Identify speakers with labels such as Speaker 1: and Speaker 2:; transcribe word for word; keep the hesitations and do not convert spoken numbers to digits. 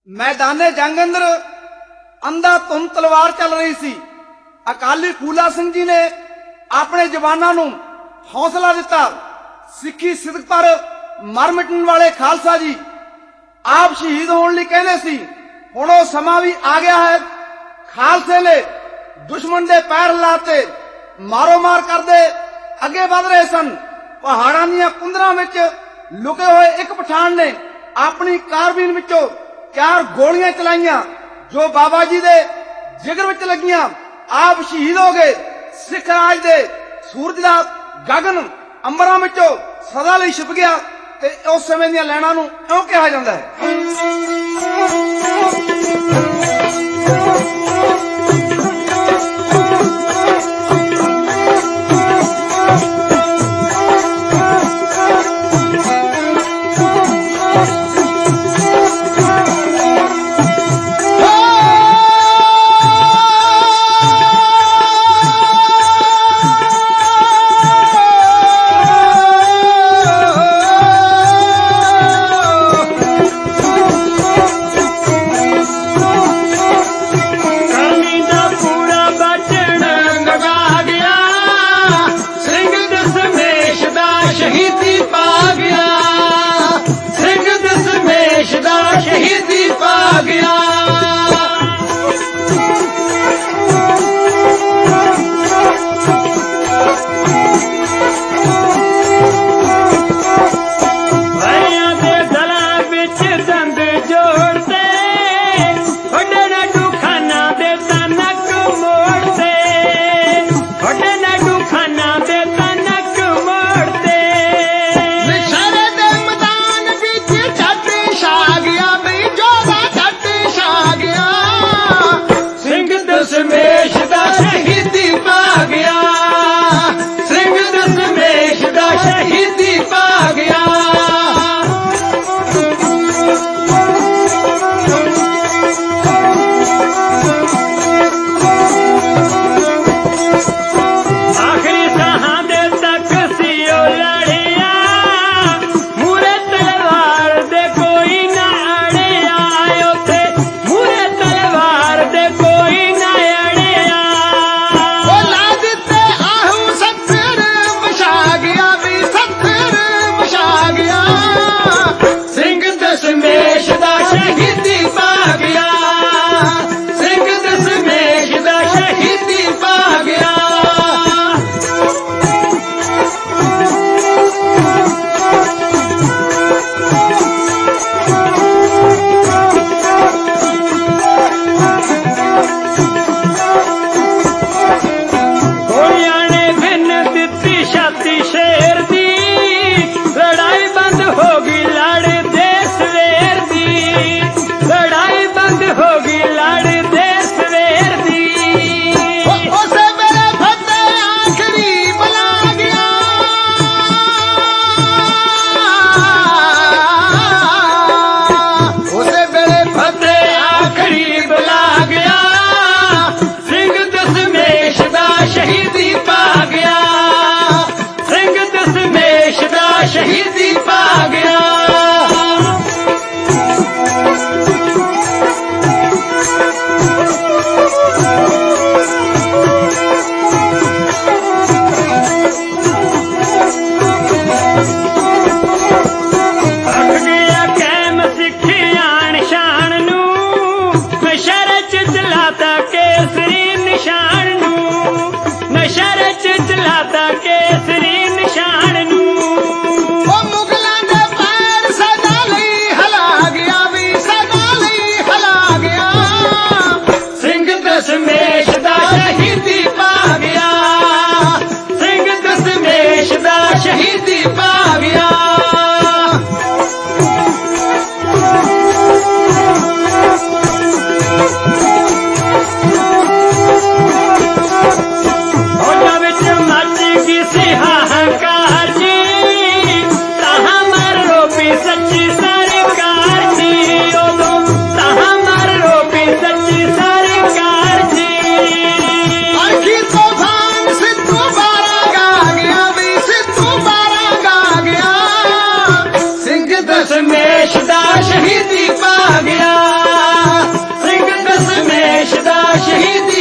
Speaker 1: मैदाने जंग अंदर अंधा धुंध तलवार चल रही सी। अकाली फूला सिंह जी ने अपने जवानों नूं हौसला दिता। सिक्खी सिदक पर मर मिटन वाले खालसा जी आप शहीद होने लई कहने सी। हुण ओह समा भी आ गया है। खालसे ने दुश्मन दे पैर हिलाते मारो मार करदे अगे वध रहे सन। पहाड़ां दीआं कुंदरां विच लुके हुए एक पठान ने अपनी कारबीन विचों चार गोलियां चलाईयां जो बाबा जी दे जिगर विच लगियां। आप शहीद हो गए। सिख राज दे सूरज दा गगन अंबरां विचों सदा लई छिप गया ते उस समय दीआं लैणां नूं इउं कहा जांदा है।
Speaker 2: ਸ਼ਹੀਦੀ